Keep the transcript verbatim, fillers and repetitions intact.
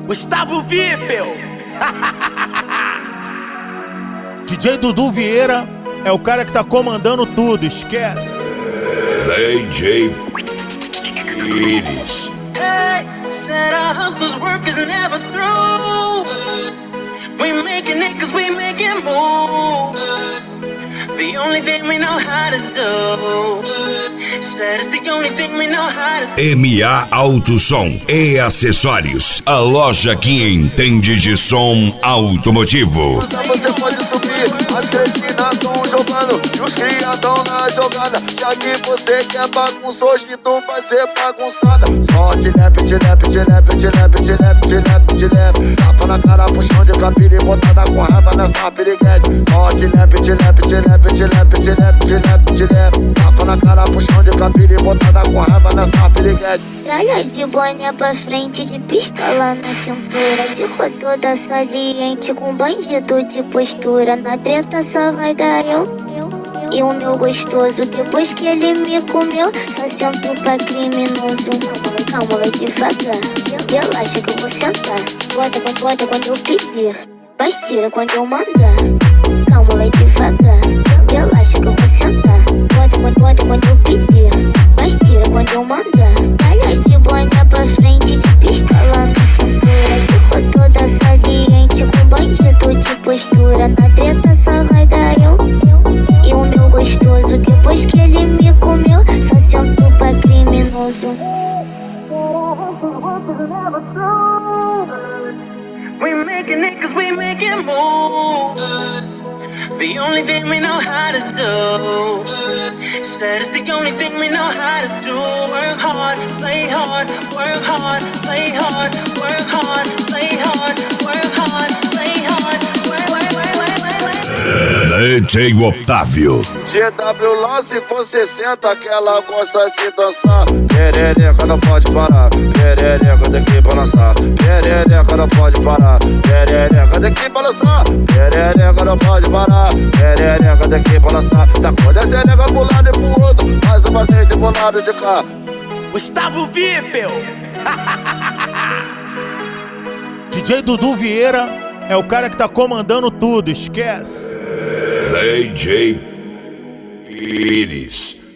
Gustavo Vipel. D J Dudu Vieira é o cara que tá comandando tudo, esquece. D J Iris. Hey, said our hustle's work is never through. We making it cause we making moves. The only thing we know how to do. Said it's the only thing we know how to do. M A Auto Som e Acessórios, a loja que entende de som automotivo. Você pode subir, as cretinas tão jogando e os cria tão na jogada. Já que você quer bagunça, hoje tu vai ser bagunçada. Só te leve, te leve, te leve, te leve, te leve, te leve, te leve. Tapa na cara, puxão de capira e botada com raiva nessa piriguete. Só te leve, te leve, te leve, te leve, te leve, te leve, te leve. Tapa na cara, puxão de capira e botada com raiva nessa piriguete. Tralha de boné pra frente, de pistola na cintura. Ficou toda saliente com bandido de postura. Na treta só vai dar eu, eu, eu e o meu gostoso. Depois que ele me comeu, só sento pra criminoso. Calma, calma, vai devagar. Relaxa que eu vou sentar. Bota, bota, bota quando eu pedir. Mas pira quando eu mandar. Calma, vai devagar. Relaxa que eu vou sentar. Bota, bota, bota quando eu pedir. Mas pira quando eu mandar. Olha de boné pra frente, de pistola na cintura. Ficou toda saliente com bandido de postura. Na treta só vai dar eu, eu e o meu gostoso. Depois que ele me comeu, só sento pra criminoso. We making it cause we making moves. The only thing we know how to do. Said it's the only thing we know how to do. Work hard, play hard, work hard, play hard, work hard, play hard, work hard, play hard, work, work, work, work, work, work. D J Otávio. G W lá se for sessenta que ela gosta de dançar. Perereca não pode parar, perereca tem que balançar. Perereca não pode parar, perereca tem que balançar. Perereca não pode parar, perereca tem que balançar. Sacode a xereca pro lado e pro outro, faz o macete pro lado de cá. Gustavo Vipel. D J Dudu Vieira é o cara que tá comandando tudo, esquece. D J Iris.